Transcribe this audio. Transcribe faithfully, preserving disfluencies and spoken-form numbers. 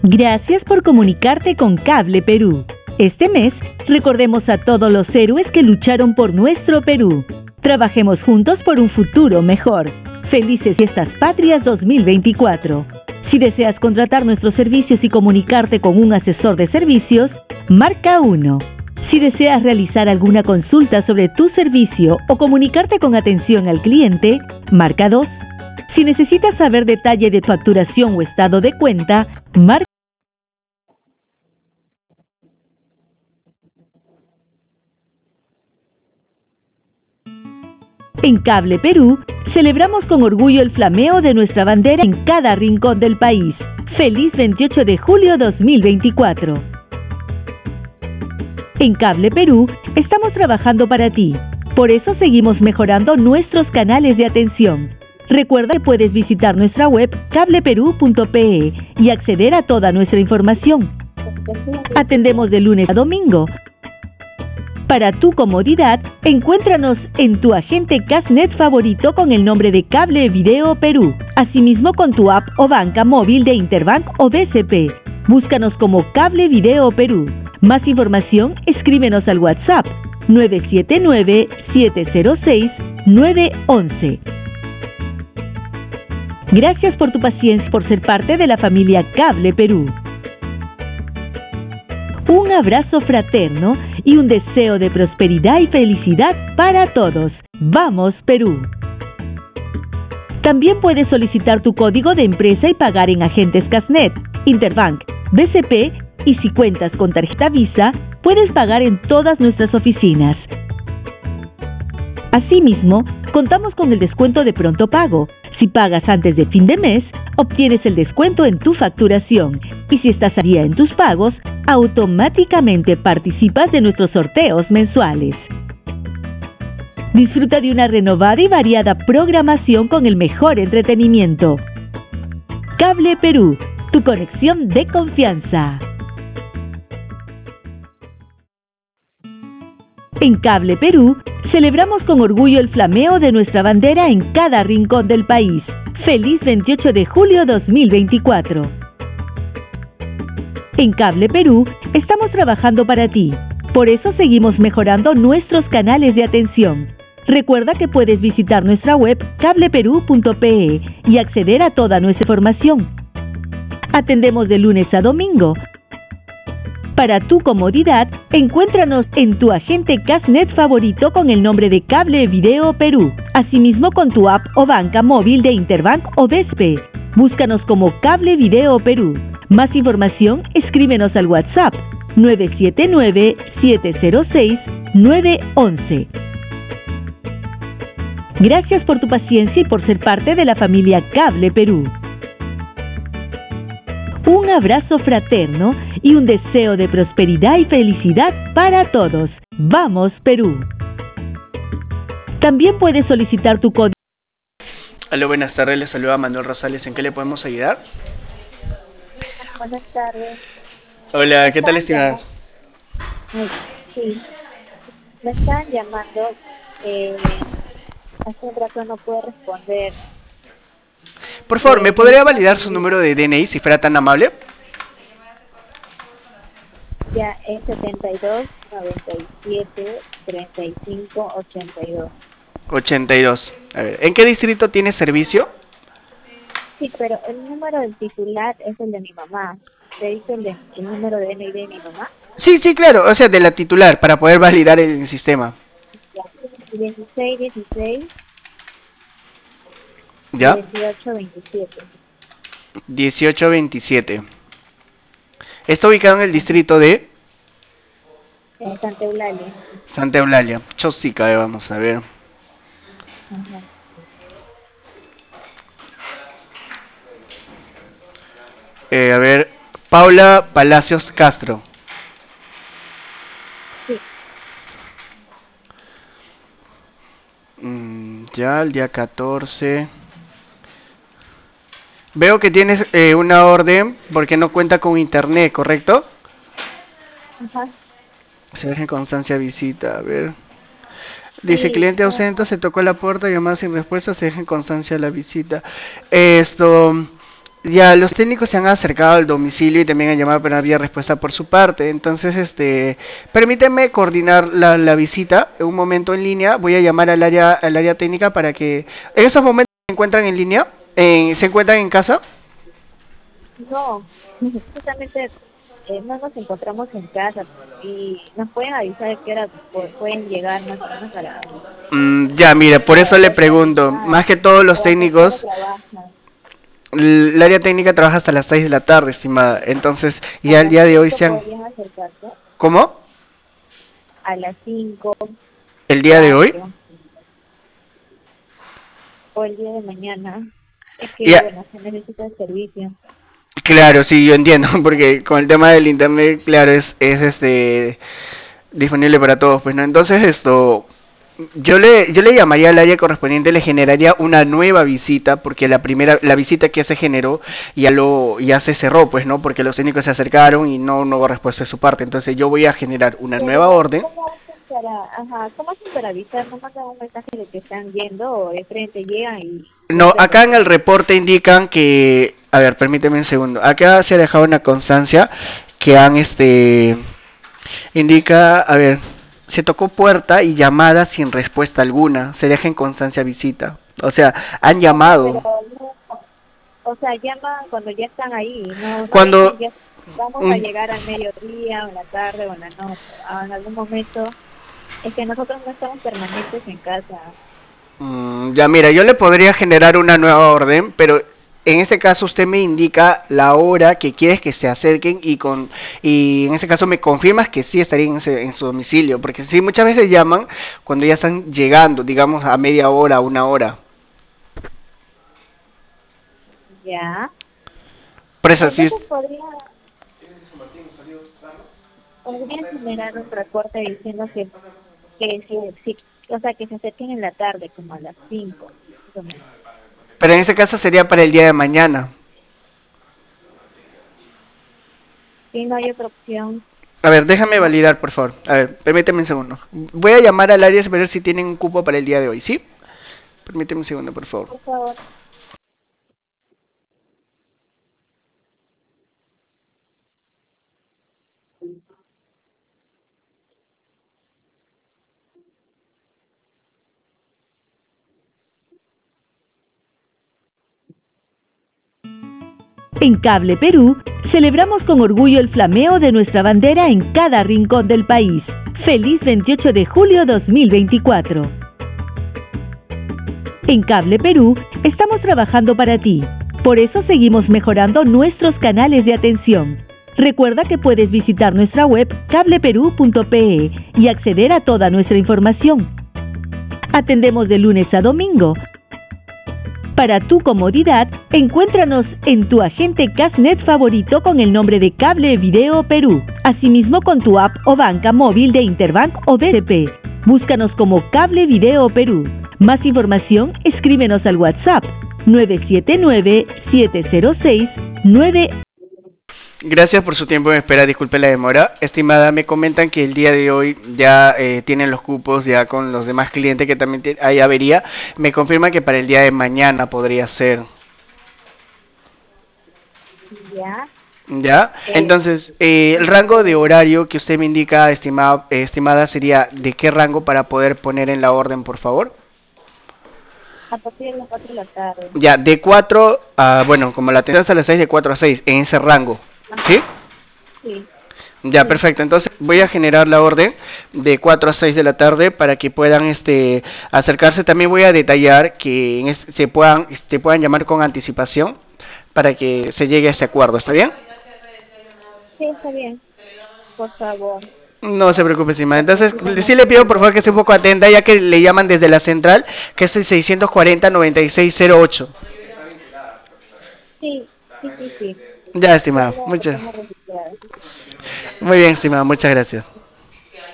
Gracias por comunicarte con Cable Perú. Este mes, recordemos a todos los héroes que lucharon por nuestro Perú. Trabajemos juntos por un futuro mejor. Felices Fiestas Patrias dos mil veinticuatro. Si deseas contratar nuestros servicios y comunicarte con un asesor de servicios, marca uno. Si deseas realizar alguna consulta sobre tu servicio o comunicarte con atención al cliente, marca dos. Si necesitas saber detalle de tu facturación o estado de cuenta, marca. En Cable Perú, celebramos con orgullo el flameo de nuestra bandera en cada rincón del país. ¡Feliz veintiocho de julio dos mil veinticuatro! En Cable Perú, estamos trabajando para ti. Por eso seguimos mejorando nuestros canales de atención. Recuerda que puedes visitar nuestra web cable perú punto pe y acceder a toda nuestra información. Atendemos de lunes a domingo. Para tu comodidad, encuéntranos en tu agente Casnet favorito con el nombre de Cable Video Perú. Asimismo con tu app o banca móvil de Interbank o B C P. Búscanos como Cable Video Perú. Más información, escríbenos al WhatsApp nueve siete nueve, siete cero seis, nueve uno uno. Gracias por tu paciencia por ser parte de la familia Cable Perú. Un abrazo fraterno y un deseo de prosperidad y felicidad para todos. ¡Vamos, Perú! También puedes solicitar tu código de empresa y pagar en agentes Casnet, Interbank, B C P y si cuentas con tarjeta Visa, puedes pagar en todas nuestras oficinas. Asimismo, contamos con el descuento de pronto pago. Si pagas antes de fin de mes, obtienes el descuento en tu facturación. Y si estás al día en tus pagos, automáticamente participas de nuestros sorteos mensuales. Disfruta de una renovada y variada programación con el mejor entretenimiento. Cable Perú, tu conexión de confianza. En Cable Perú, celebramos con orgullo el flameo de nuestra bandera en cada rincón del país. ¡Feliz veintiocho de julio dos mil veinticuatro! En Cable Perú, estamos trabajando para ti. Por eso seguimos mejorando nuestros canales de atención. Recuerda que puedes visitar nuestra web cable perú punto pe y acceder a toda nuestra información. Atendemos de lunes a domingo. Para tu comodidad, encuéntranos en tu agente Casnet favorito con el nombre de Cable Video Perú. Asimismo con tu app o banca móvil de Interbank o B S P. Búscanos como Cable Video Perú. Más información, escríbenos al WhatsApp nueve siete nueve, siete cero seis, nueve uno uno. Gracias por tu paciencia y por ser parte de la familia Cable Perú. Un abrazo fraterno y un deseo de prosperidad y felicidad para todos. ¡Vamos, Perú! También puedes solicitar tu código. Hola, buenas tardes. Les saluda Manuel Rosales. ¿En qué le podemos ayudar? Buenas tardes. Hola, ¿qué tal, estimada? Sí, me están llamando. Eh, hace un rato no puedo responder. Por favor, ¿me podría validar su número de D N I si fuera tan amable? Ya, es setenta y dos, noventa y siete, treinta y cinco, ochenta y dos. ochenta y dos. A ver, ¿en qué distrito tiene servicio? Sí, pero el número del titular es el de mi mamá. ¿Te dice el, de, el número de D N I de mi mamá? Sí, sí, claro. O sea, de la titular, para poder validar el sistema. Ya, dieciséis, dieciséis. ¿Ya? dieciocho, veintisiete. dieciocho veintisiete. Está ubicado en el distrito de En Santa Eulalia. Santa Eulalia. Chosica, eh, vamos a ver. Ajá. Eh, a ver, Paula Palacios Castro. Sí. Mm, ya, el día catorce. Veo que tienes eh, una orden porque no cuenta con internet, ¿correcto? Ajá. Se deja en constancia visita, a ver. Dice, Sí, cliente ausente, se tocó la puerta, llamada sin respuesta, se deja en constancia la visita. Esto, Ya, los técnicos se han acercado al domicilio y también han llamado, pero no había respuesta por su parte. Entonces, este, permíteme coordinar la, la visita en un momento en línea. Voy a llamar al área, al área técnica para que... ¿En esos momentos se encuentran en línea? ¿En- ¿Se encuentran en casa? No, justamente eh, no nos encontramos en casa y nos pueden avisar de qué hora pu- pueden llegar más o menos a la, Mm, ya, mire, por para eso le poder pregunto. coordinar, Más que todos los pero hasta qué hora técnicos, trabajan. el área técnica trabaja hasta las seis de la tarde, estimada. Entonces, A ya el las día de hoy cinco se han... podrían acercarse, ¿Cómo? a las cinco, ¿El día de hoy? cuatro o el día de mañana. Es que, Ya, bueno, se necesita el servicio. claro, sí, yo entiendo, porque con el tema del internet, claro, es, es este disponible para todos, pues no. Entonces esto, yo le, yo le llamaría al área correspondiente, le generaría una nueva visita, porque la primera, la visita que se generó ya lo, ya se cerró, pues no, porque los técnicos se acercaron y no, no hubo respuesta de su parte. Entonces yo voy a generar una nueva Pero, orden. ¿cómo hacen para, ajá, cómo hacen para avisar? ¿No mandan un mensaje de que están yendo o de frente llegan y ya No, se acá en el retiran? reporte indican que, a ver, permíteme un segundo. Acá se ha dejado una constancia que han, este, indica, a ver, se tocó puerta y llamada sin respuesta alguna. Se deja en constancia visita. O sea, han No, pero llamado. no, o sea, llaman cuando ya están ahí, no, no dicen Cuando, ya vamos a mm, llegar al mediodía o en la tarde o en la noche, ah, en algún momento. Es que nosotros no estamos permanentes en casa. mm, ya mira, yo le podría generar una nueva orden, pero en ese caso usted me indica la hora que quieres que se acerquen y con y en ese caso me confirmas que sí estarían en, ese- en su domicilio, porque sí muchas veces llaman cuando ya están llegando, digamos a media hora, una hora. Ya. Por eso sí. Entonces podría, podría generar un reporte diciendo que, que si, si- o sea, que se acerquen en la tarde, como a las cinco, más o menos. Pero en ese caso sería para el día de mañana. Si no hay otra opción, A ver, déjame validar, por favor. A ver, permíteme un segundo. Voy a llamar al área para ver si tienen un cupo para el día de hoy, ¿sí? Permíteme un segundo, por favor. por favor. En Cable Perú, celebramos con orgullo el flameo de nuestra bandera en cada rincón del país. Feliz veintiocho de julio dos mil veinticuatro. En Cable Perú, estamos trabajando para ti. Por eso seguimos mejorando nuestros canales de atención. Recuerda que puedes visitar nuestra web cable perú punto pe y acceder a toda nuestra información. Atendemos de lunes a domingo. Para tu comodidad, encuéntranos en tu agente Casnet favorito con el nombre de Cable Video Perú. Asimismo con tu app o banca móvil de Interbank o B C P. Búscanos como Cable Video Perú. Más información, escríbenos al WhatsApp nueve siete nueve, siete cero seis, nueve. Gracias por su tiempo en espera, disculpe la demora. Estimada, me comentan que el día de hoy ya eh, tienen los cupos ya con los demás clientes que también te- hay avería. Me confirma que para el día de mañana podría ser. Ya. ¿Ya? Eh, Entonces, eh, el rango de horario que usted me indica, estimada, eh, estimada, sería de qué rango para poder poner en la orden, por favor. a partir de las cuatro de la tarde. Ya, de cuatro a, bueno, como la atención hasta las seis, de cuatro a seis, en ese rango. ¿Sí? Ajá. Sí, Ya, sí. perfecto. Entonces voy a generar la orden de cuatro a seis de la tarde para que puedan este acercarse. También voy a detallar que en es- se puedan este, puedan llamar con anticipación para que se llegue a ese acuerdo. ¿Está bien? Sí, está bien. Por favor. No se preocupe, estimada. Porque Entonces, sí le- tenemos sí le pido por que... favor que esté un poco atenta, ya que le llaman desde la central, que es el seiscientos cuarenta, noventa y seis cero ocho. Sí, sí, sí, sí. Ya, Ya estimada. lo Muchas. tengo registrado. Muy bien, estimada. Muchas gracias.